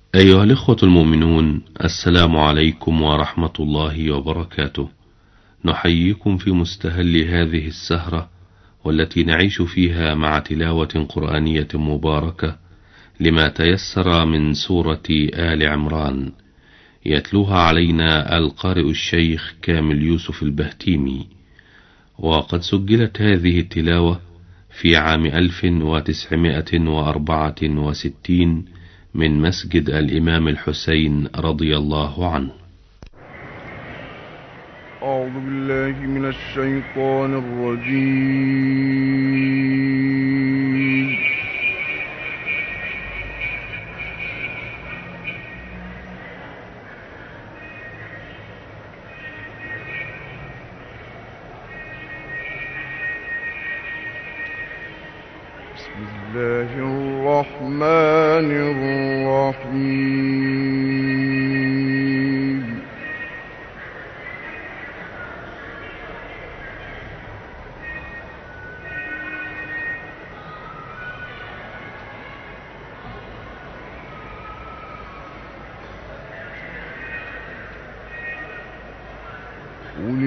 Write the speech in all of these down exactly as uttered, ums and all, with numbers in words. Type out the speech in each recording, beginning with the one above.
أيها الإخوة المؤمنون، السلام عليكم ورحمة الله وبركاته. نحييكم في مستهل هذه السهرة، والتي نعيش فيها مع تلاوة قرآنية مباركة لما تيسر من سورة آل عمران، يتلوها علينا القارئ الشيخ كامل يوسف البهتيمي. وقد سجلت هذه التلاوة في عام ألف وتسعمائة وأربعة وستين من مسجد الإمام الحسين رضي الله عنه. أعوذ بالله من الشيطان الرجيم. بسم الله الرحمن الرحيم. قل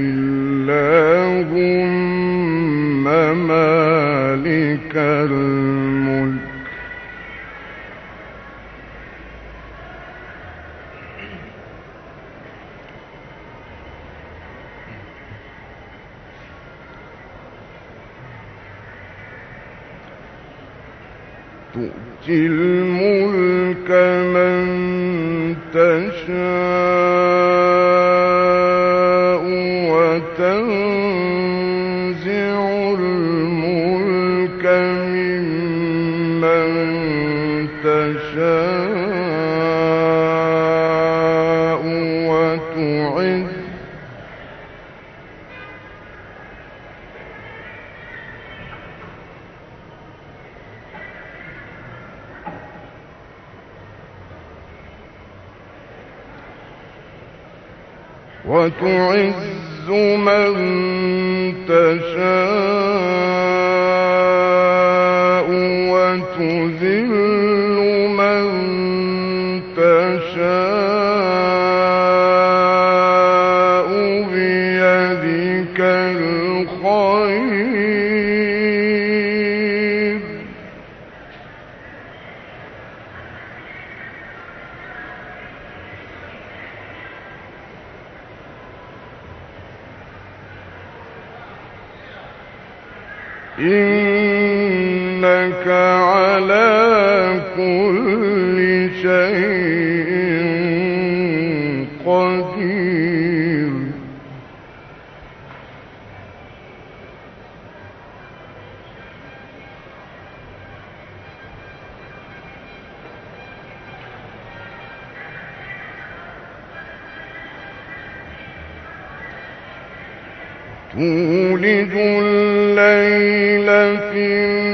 اللهم مالك الملك تؤتي الملك من تشاء وتنزع الملك ممن تشاء وتعز وتعز من تشاء وتذل من تشاء بيدك الخير إنك على كل شيء قدير. تولج الليل في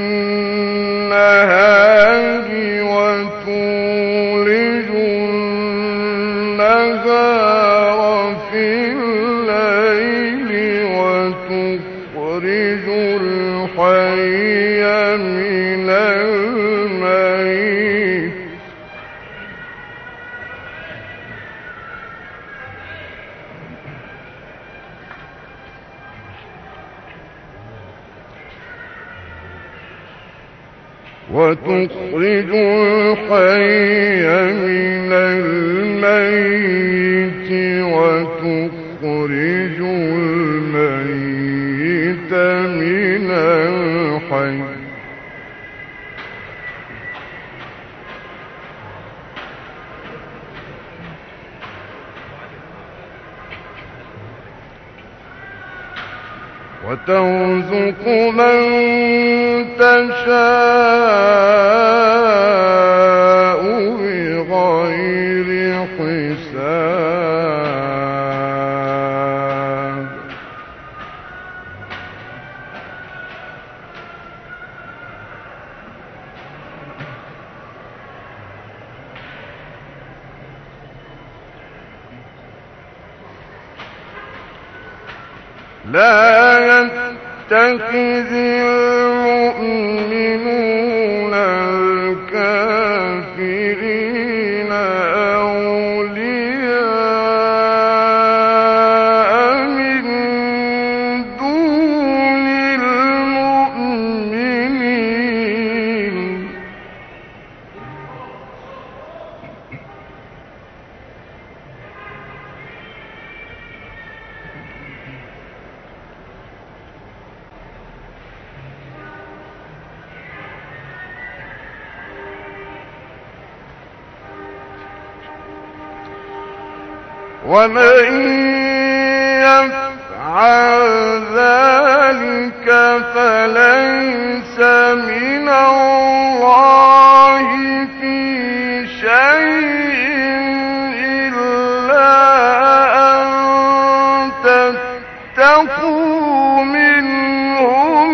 النهار وتولج النهار في الليل وتخرج الحي من الميت وتخرج الحي من الميت وتخرج الميت من الحي وترزق من تشاء بغير حساب. لا يتخذ المؤمنون الكافرين ومن يفعل ذلك فليس من الله في شيء إلا أن تتقوا منهم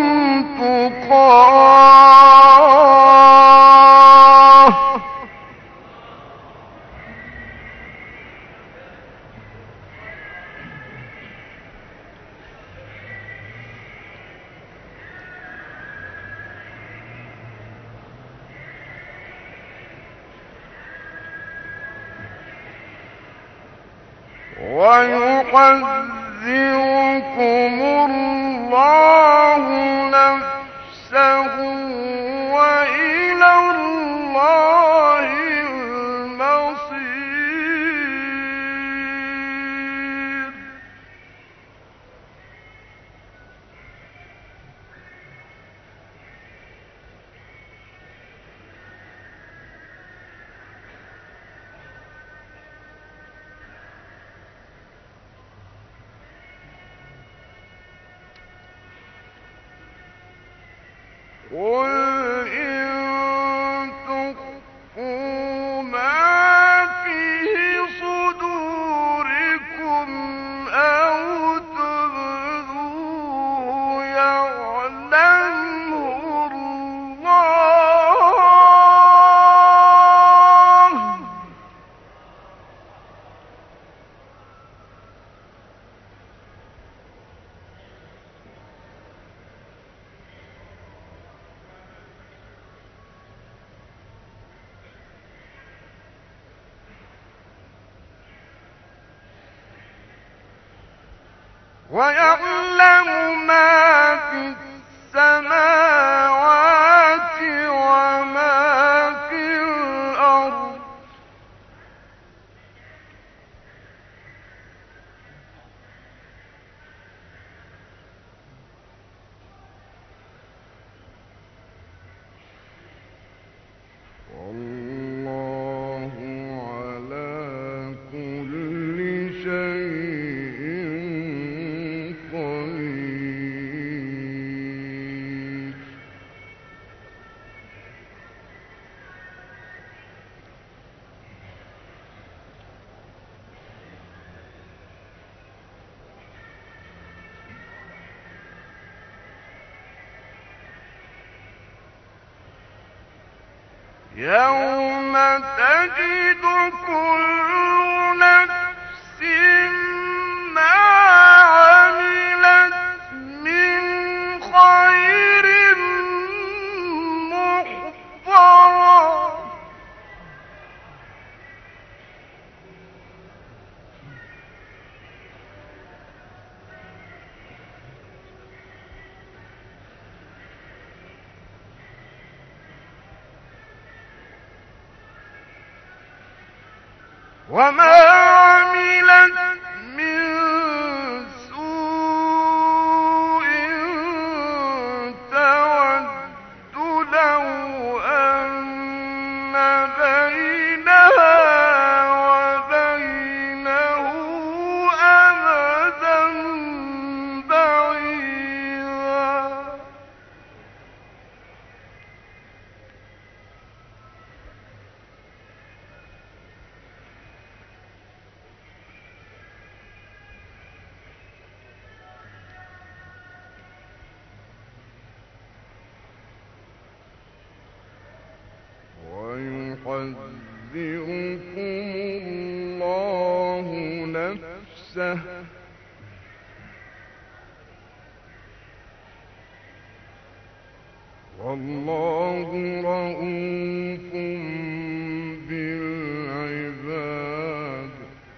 تقاه ويحذركم الله نفسه وإلى الله المصير. قل إن تخفوا ما في صدوركم أو تبدوه يعلمه الله ويعلم ما في السماوات وما في الأرض والله على كل شيء قدير. يوم تجد كل نفس ما عملت من خير محضرا وما عملت من سوء تود لو أن بينها وبينه أمدا بعيدا ويحذركم الله نفسه والله رؤوف بالعباد.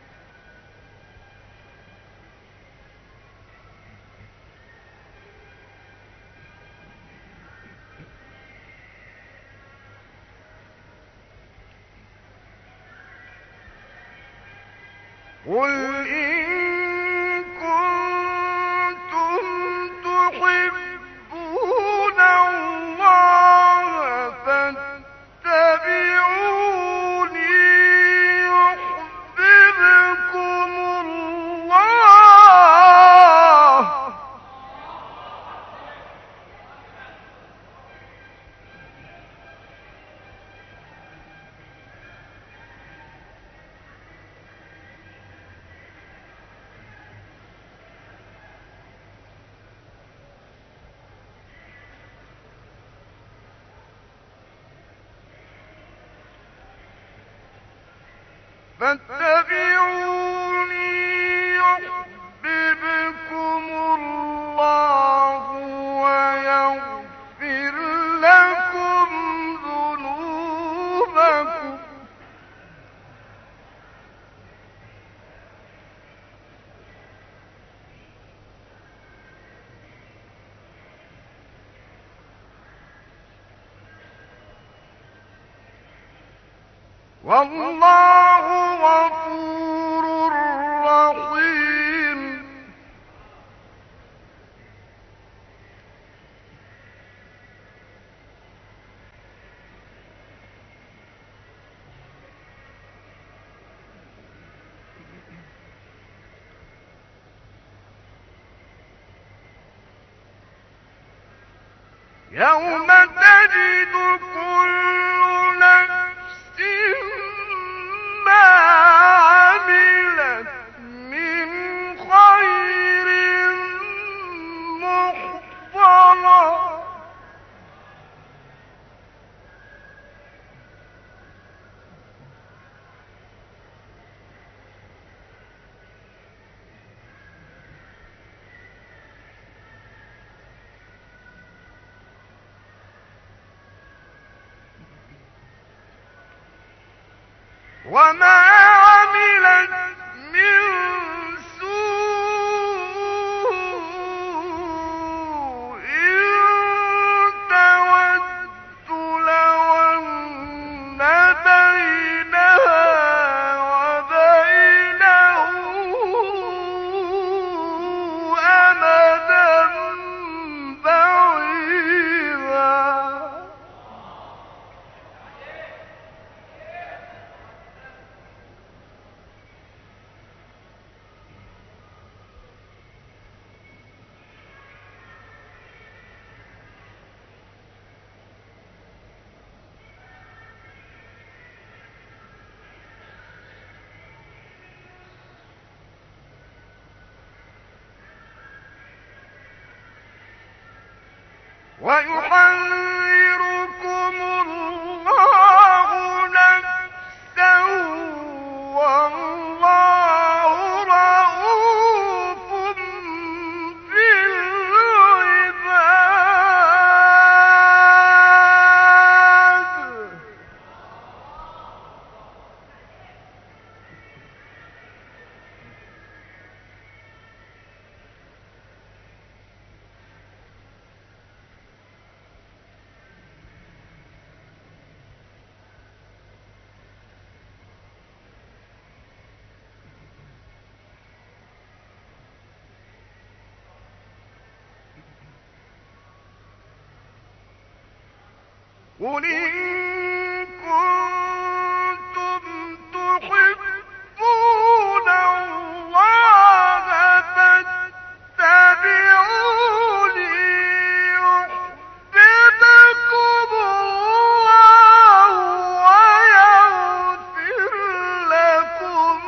قل إن كنتم تحبون الله فاتبعوني يحببكم فاتبعوني يحببكم الله ويغفر لكم ذنوبكم والله غفور رحيم. يوم تجد كل نفس ما عملت من خير محضرا وما عملت من سوء تود لو أن بينها وبينه أمدا بعيدا ويحذركم الله نفسه والله رؤوف بالعباد. قل إن كنتم تحبون الله فاتبعوني يحببكم الله ويغفر لكم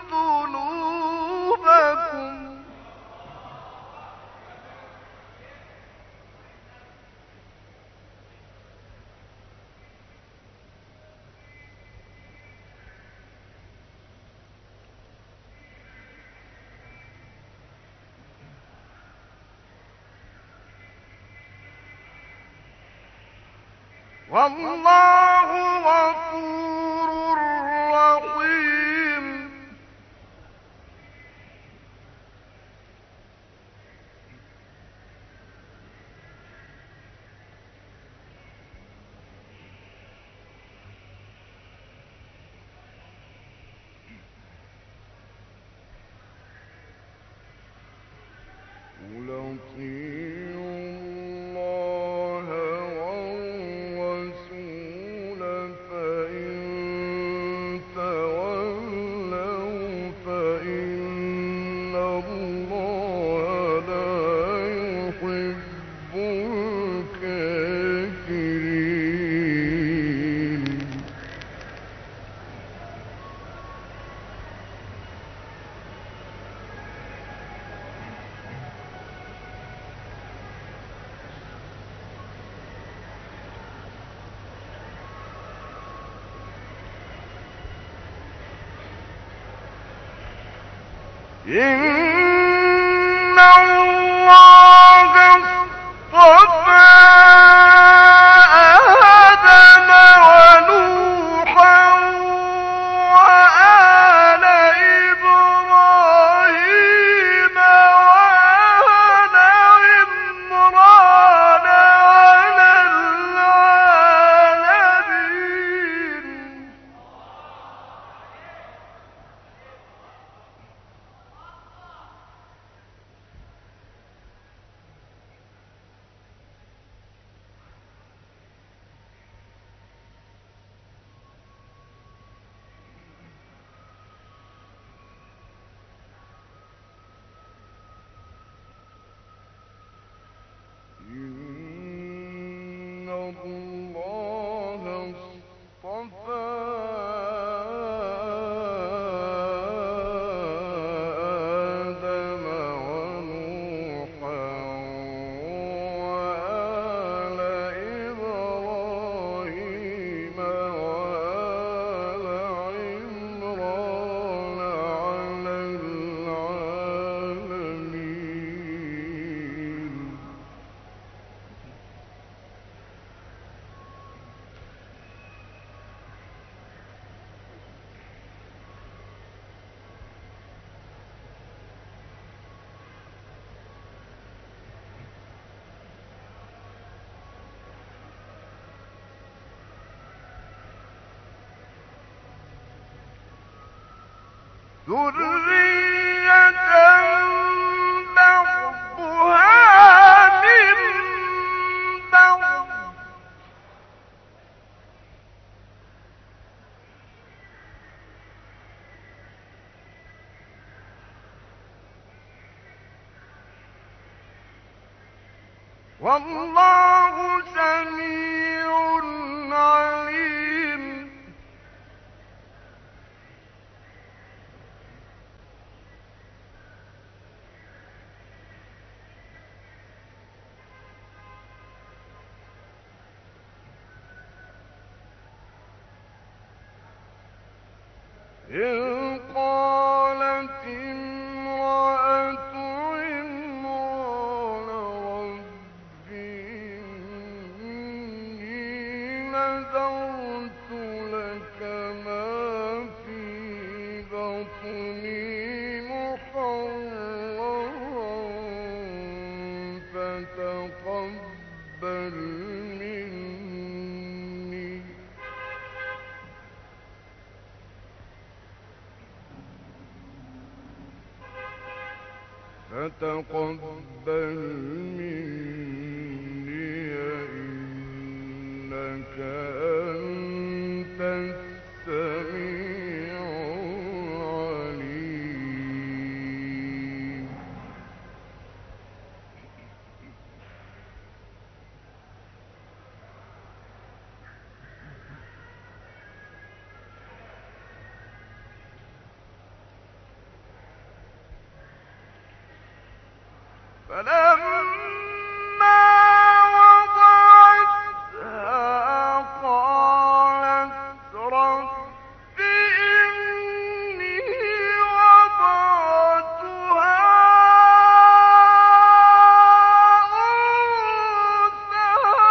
ذنوبكم والله غفور رحيم. قل أطيعوا الله والرسول فإن إن الله اصطفى آدم ونوحا وآل إبراهيم وآل عمران على العالمين. إن الله اصطفى آدم ونوحا وآل إبراهيم وآل عمران على العالمين. ذرية بعضها من بعض. والله سميع عليم. إذ قالت امرأة عمران رب إني نذرت لك ما في بطني محررا فتقبل مني. فتقبل مني إنك أنت السميع العليم. فلما وضعتها قالت رب إني وضعتها أنثى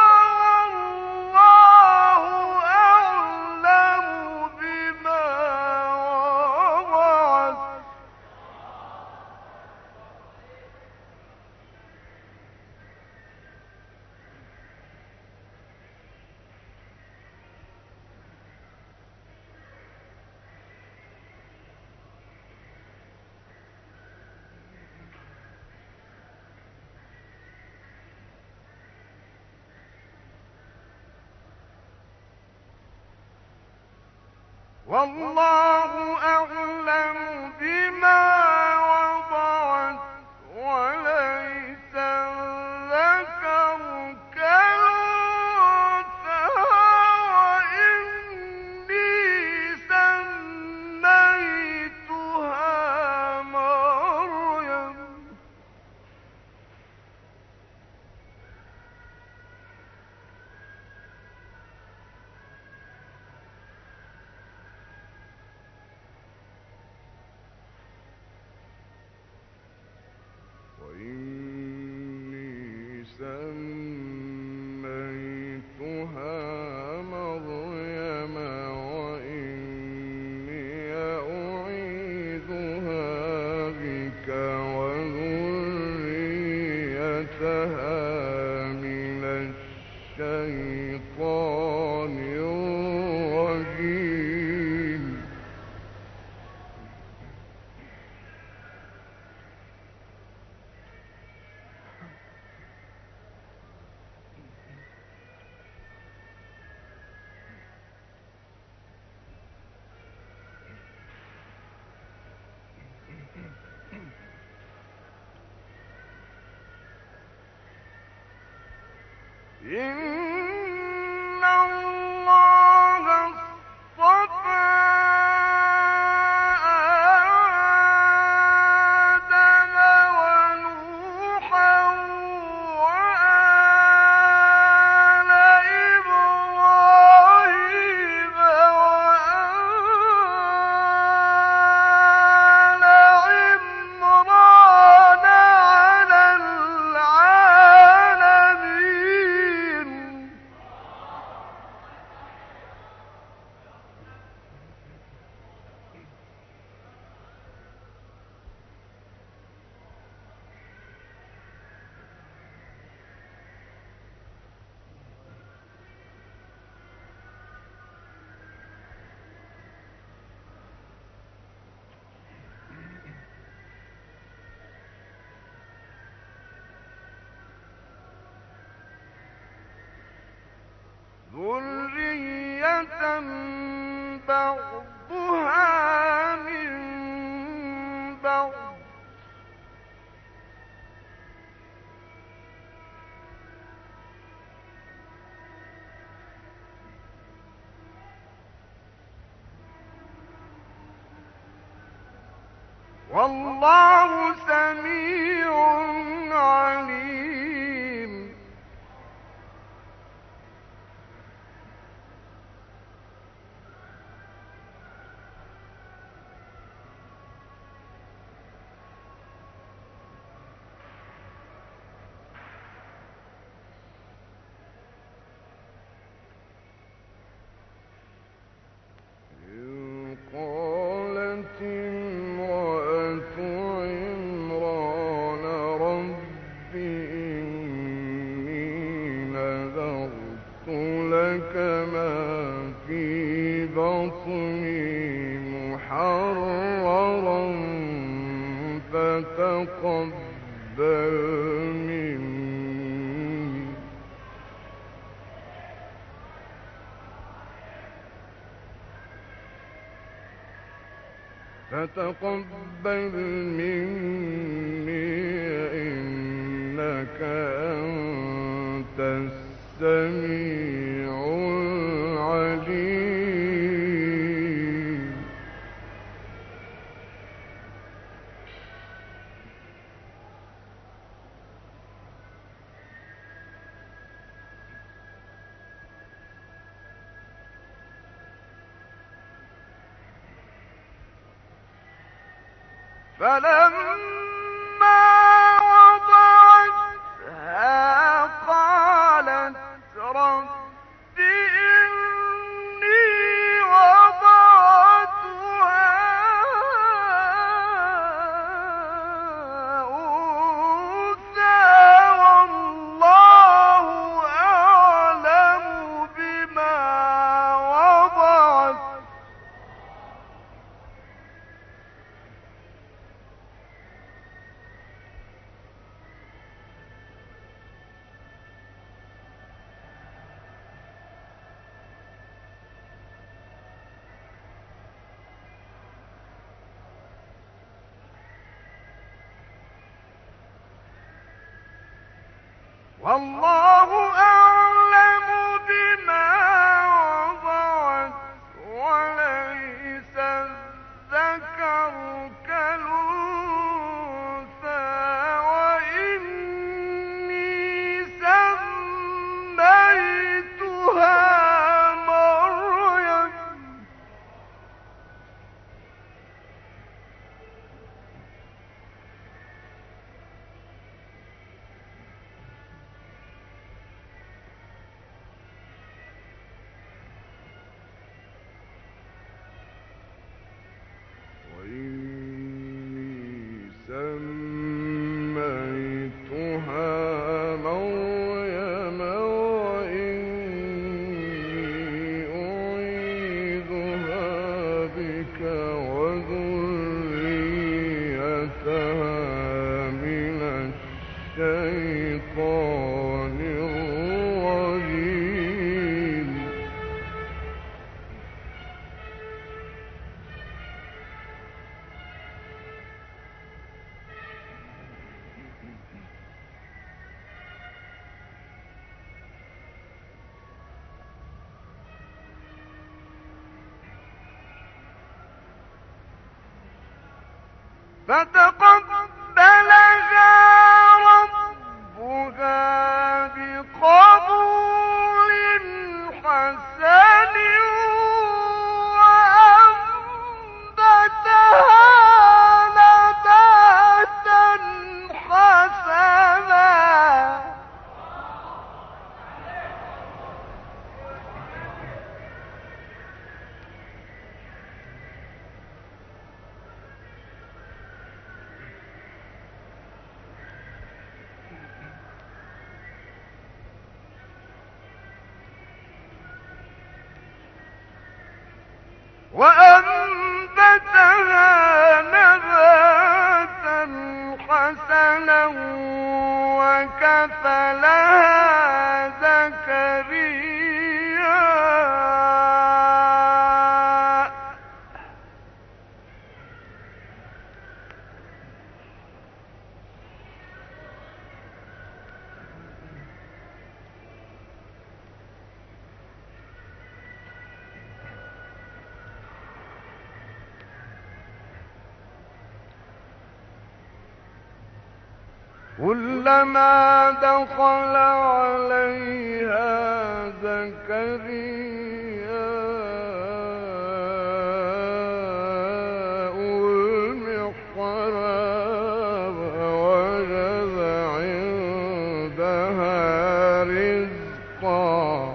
والله أعلم بما وضعت. والله أعلم بما وضعت وليس الذكر كالأنثى وإني سميتها مريم. إِنَّ اللَّهَ اصْطَفَىٰ آدَمَ وَنُوحًا وَآلَ إِبْرَاهِيمَ وَآلَ عِمْرَانَ عَلَى الْعَالَمِينَ. ذُرِّيَّةً بَعْضُهَا مِن بَعْضٍ ۗ وَاللَّهُ سَمِيعٌ عَلِيمٌ. إِذْ قَالَتِ امْرَأَتُ عِمْرَانَ رَبِّ إِنِّي نَذَرْتُ لَكَ مَا فِي بَطْنِي مُحَرَّرًا فَتَقَبَّلْ مِنِّي فَتَقَبَّلْ مِنِّي إِنَّكَ أَنتَ السَّمِيعُ الْعَلِيمُ. فَلَمَّا وَضَعَتْهَا قَالَتْ رَبِّ إِنِّي وَضَعْتُهَا أُنثَىٰ وَاللَّهُ أَعْلَمُ بِمَا وَضَعَتْ وَاللَّهُ أَعْلَمُ بِمَا وَضَعَتْ وَلَيْسَ الذَّكَرُ كَالْأُنثَىٰ وَإِنِّي سَمَّيْتُهَا مَرْيَمَ فتقبلها ربها بقبول حسن وأنبتها نباتا حسنا. وأنبتها نباتا حسنا وكفلها زكريا كلما دخل عليها زكريا المحراب وجد عندها رزقا.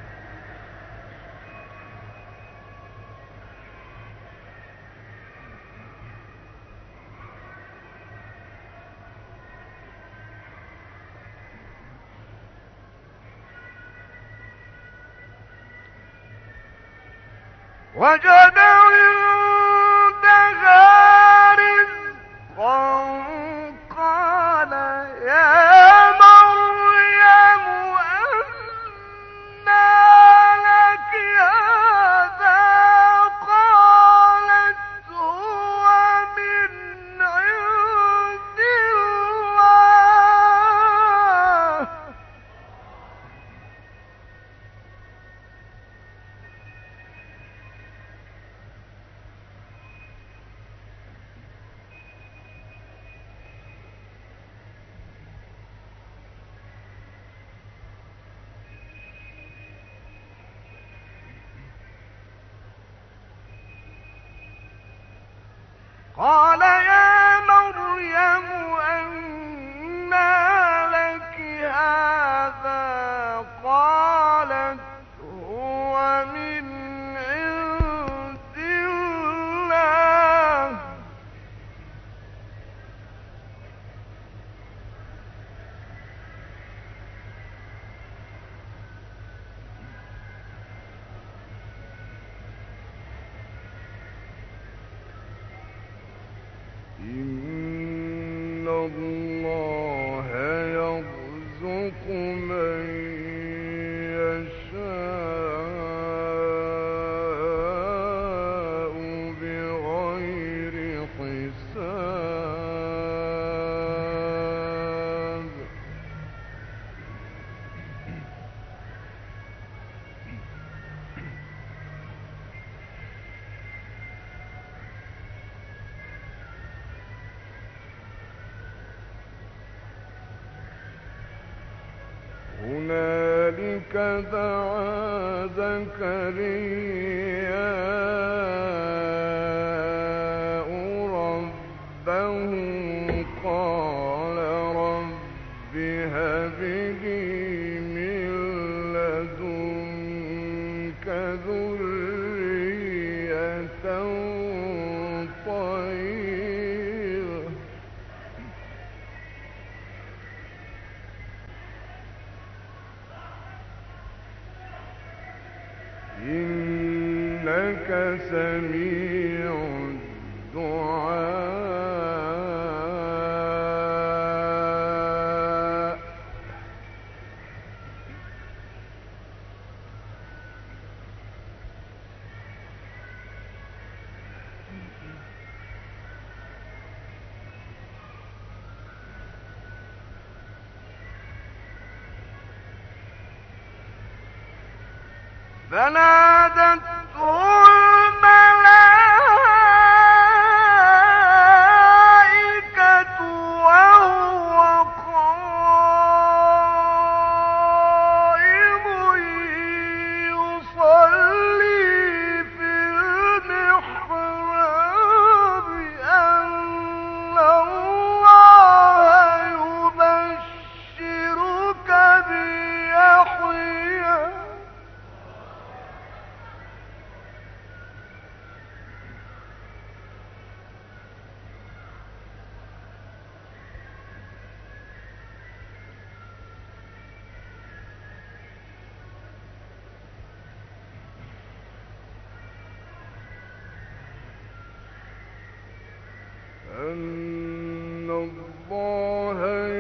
وجد عندها رزقا قال يا مريم أنى لك هذا قالت هو من عند الله قال يا مريم أنى لك هذا قالت هو من عند الله إن الله يرزق من يشاء بغير حساب. هنالك دعا زكريا ربه قال رب هب لي من لدنك ذرية طيبة إنك سميع الدعاء. فنادته الملائكة أن الله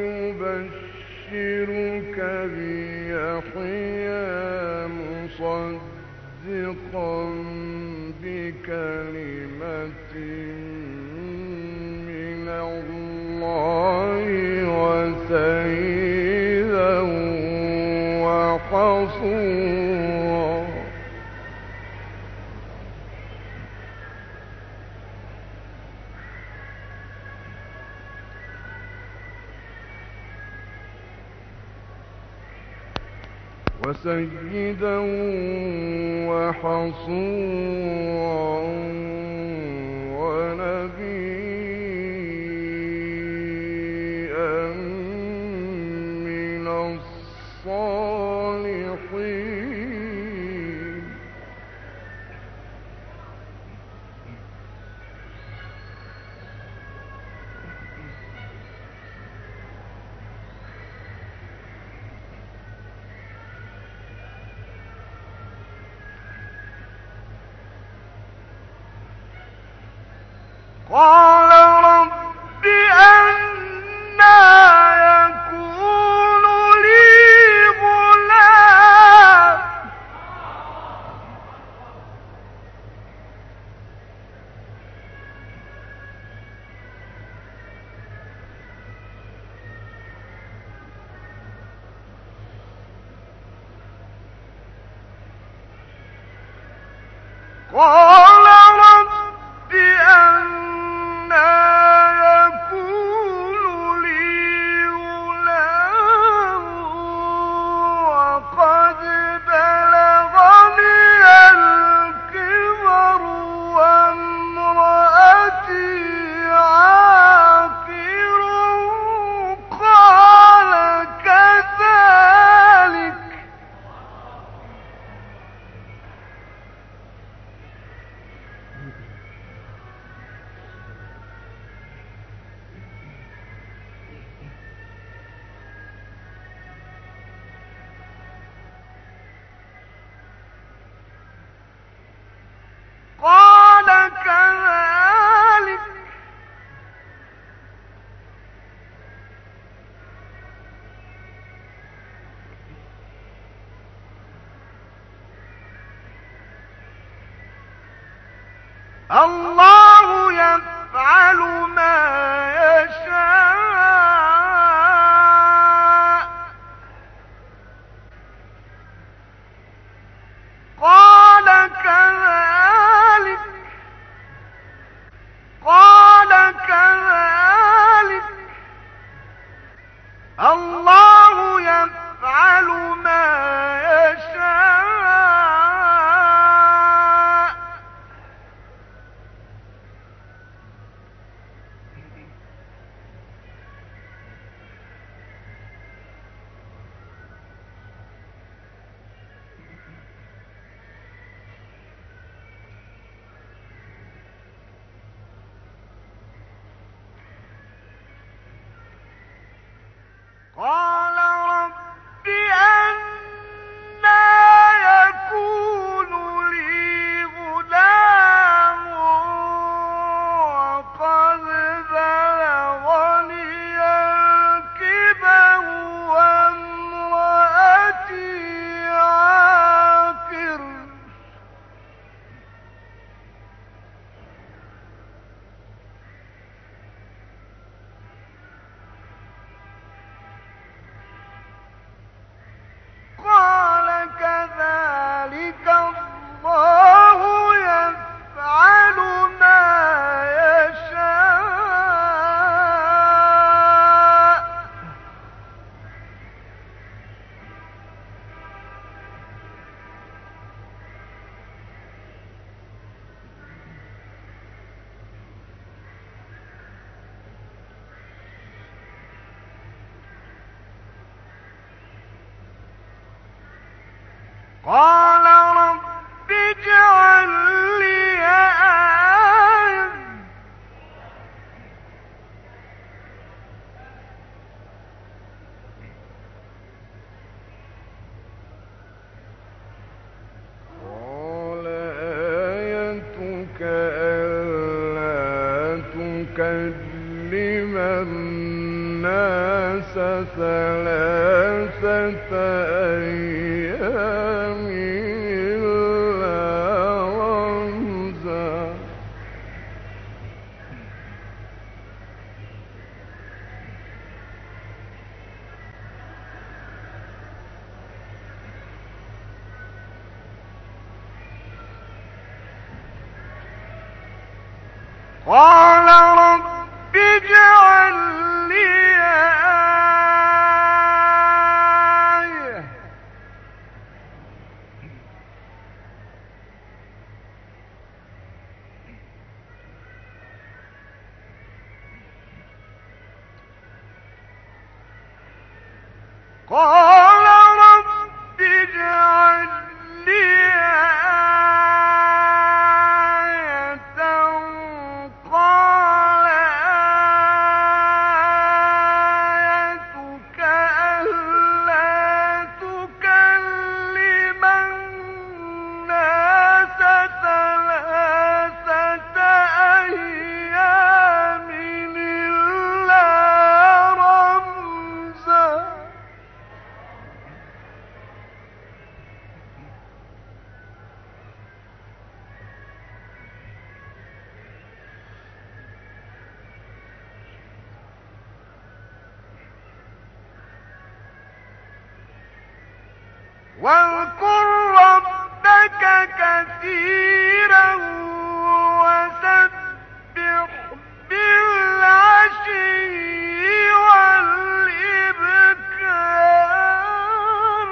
يبشرك بيحيى مصدقا بكلمة من الله وسيدا وحصورا وسيدا وحصورا ونبيا من الصالحين قال رب أنى يكون لي غلام قال رب أنى يكون لي غلام وقد بلغني الكبر وامرأتي عاقر قال كذلك قال كذلك الله يفعل ما يشاء قال كذلك قال كذلك الله يفعل ما يشاء قال رب أنى يكون لي غلام وقد بلغني الكبر وامرأتي عاقر قال كذلك الله يفعل ما يشاء قال رب اجعل لي آية قال آيتك ألا تكلم الناس ثلاثة أيام إلا رمزا. قال رب اجعل لي آية قال رب اجعل لي واذكر ربك كثيرا وسبح بالعشي والإبكار.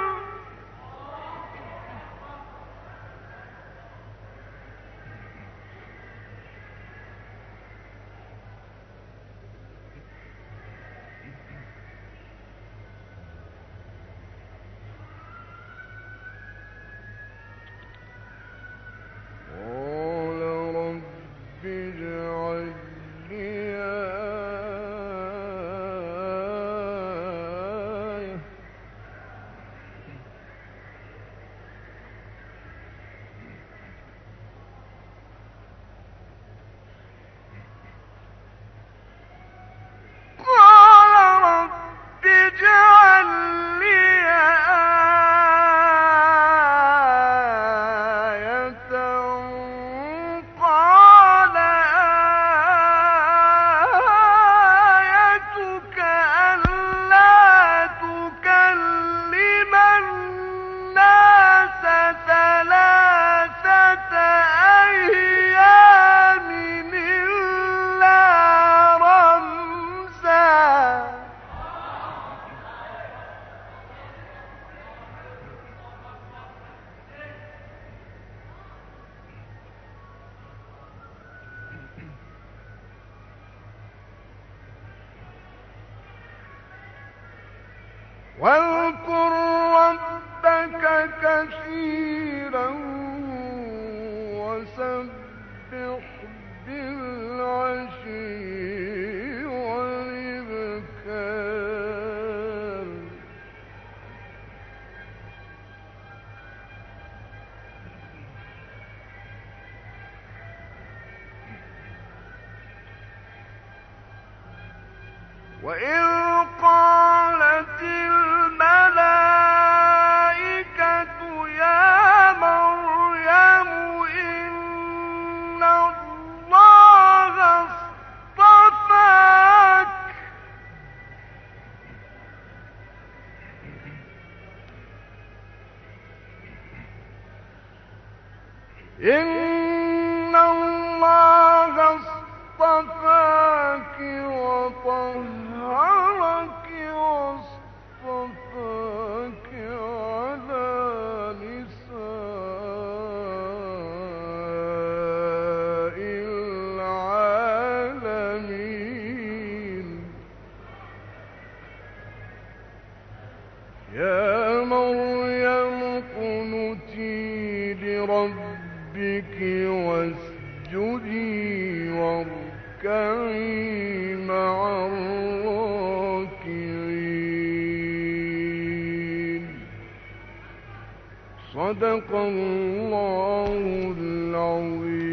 واذكر ربك كثيرا وسبح بالعشي والإبكار. وإذ قالت الملائكة يا مريم إن الله اصطفاك إن الله اصطفاك وطهرك واصطفاك على نساء العالمين. يا مريم اقنتي لربك واسجدي واركعي مع الراكعين. صدق الله العظيم.